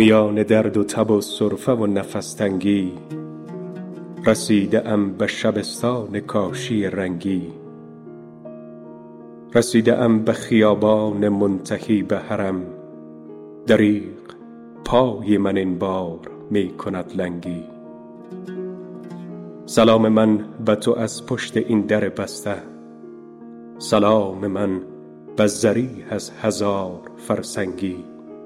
میان درد و تب و سرفه و نفس تنگی، رسیده ام به شبستان کاشی رنگی. رسیده ام به خیابان منتهی به حرم، دریغ پای من این بار می کند لنگی. سلام من به تو از پشت این در بسته، سلام من به ضریح از هزار فرسنگی.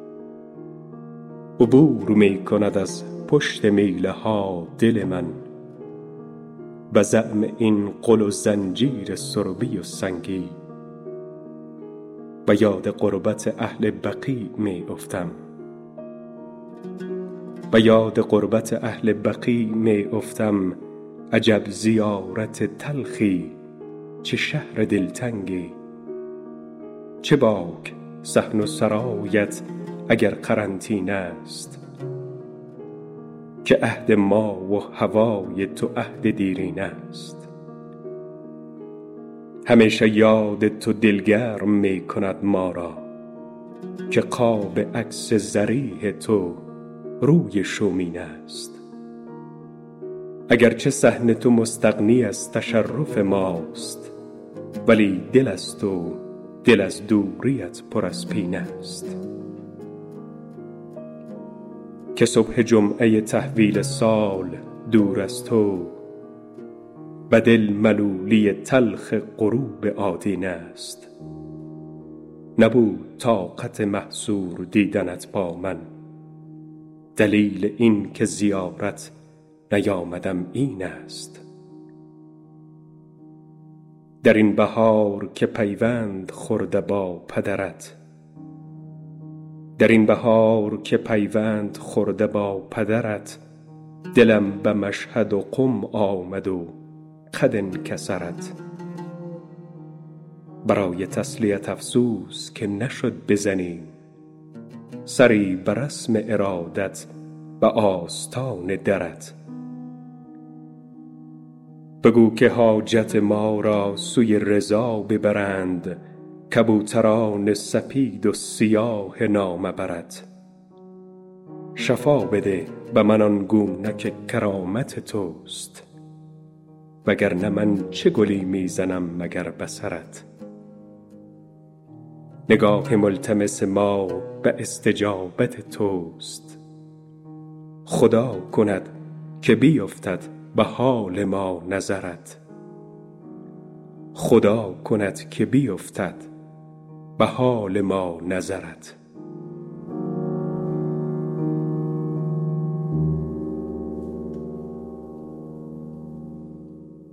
عبور می کند از پشت میله ها دل من، به زعم این غل و زنجیر سربی و سنگی. به یاد غربت اهل بقیع می افتم، به یاد غربت اهل بقیع می افتم. عجب زیارت تلخی، چه شهر دلتنگی. چه باک صحن و سرایت اگر قرنطینه است، که عهد ما و هوای تو عهد دیرینه است. همیشه یاد تو دلگرم می کند ما را، که قاب عکس ضریح تو روی شومینه است. اگرچه صحن تو مستغنی از تشرف ماست، ولی دل از تو، دل از دوریت پر از پینه است. که صبح جمعه تحویل سال دور از تو، به دل ملولی تلخ غروب آدینه است. نبود طاقت محصور دیدنت با من، دلیل این که زیارت نیامدم این است. در این بهار که پیوند خورده با پدرت، در این بهار که پیوند خورده با پدرت، دلم به مشهد و قم آمد و قد انکسرت. برای تسلیت افسوس که نشد بزنیم، سری به رسم ارادت به آستان درت. بگو که حاجت ما را سوی رضا ببرند، کبوتران سپید و سیاه نامه برت. شفا بده به من آنگونه که کرامت توست، وگرنه من چه گلی میزنم مگر به سرت. نگاه ملتمس ما به استجابت توست، خدا کند که بیفتد به حال ما نظرت. خدا کند که بیفتد به حال ما نظرت.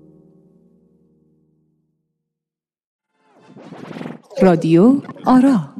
رادیو آرا.